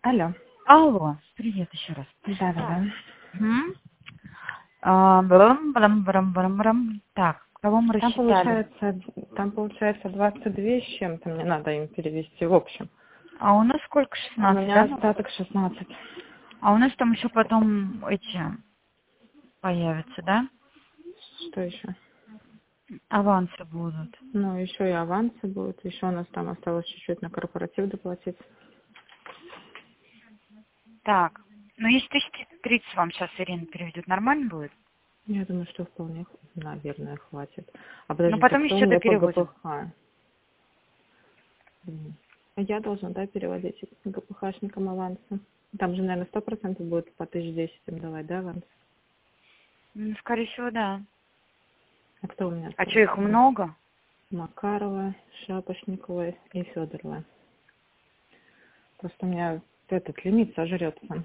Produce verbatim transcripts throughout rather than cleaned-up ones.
Алло. Алло, привет еще раз. Да-да-да. Мгм. А, брам, брам, брам, брам, брам. Так, кого мы Там рассчитали? получается, там получается двадцать два с чем-то мне надо им перевести в общем. А у нас сколько? А у шестнадцать, меня да? остаток шестнадцать. А у нас там еще потом эти появятся, да? Что еще? Авансы будут. Ну, еще и авансы будут. Еще у нас там осталось чуть-чуть на корпоратив доплатить. Так, ну если тысяча тридцать вам сейчас Ирина переведет, нормально будет? Я думаю, что вполне, наверное, хватит. А Ну подождите, потом кто еще мне по допереводим. ГПХ? М. Я должна, да, переводить ГПХшникам авансы? Там же, наверное, сто процентов будет по тысяче десять им давать, да, аванс? Ну, скорее всего, да. А кто у меня А что, их остался? много? Макарова, Шапошникова и Федорова. Просто у меня этот лимит сожрется.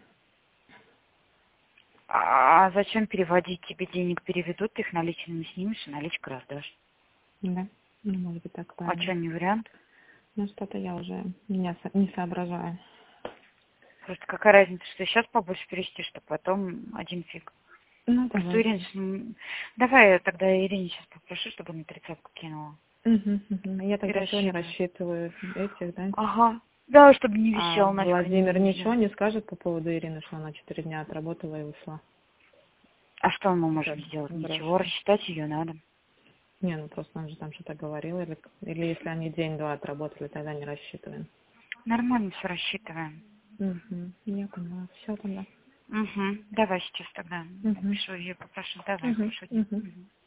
А зачем переводить? Тебе денег переведут, ты их наличными снимешь и наличку раздашь. Да? Ну, может быть, так А правильно. что, не вариант? Ну, что-то я уже меня со- не соображаю. Просто какая разница, что сейчас побольше перевести, что потом один фиг. Ну, Просто давайте. Ирина, сейчас, м, давай я тогда Ирине сейчас попрошу, чтобы на тридцатку кинула. Угу, угу. Я И тогда сегодня рассчитываю. рассчитываю этих, да? Ага. Да, чтобы не А висел, нафиг они Владимир не ничего нужны. не скажет по поводу Ирины, что она четыре дня отработала и ушла? А что мы можем Как сделать? Ничего, брошка. рассчитать ее надо. Не, ну просто он же там что-то говорил. Или, или если они день-два отработали, тогда не рассчитываем. Нормально все рассчитываем. Угу. Я поняла. Все тогда. Угу. Давай сейчас тогда Угу. напишу ее, попрошу. Давай, Угу. хорошо. Угу. Мгм.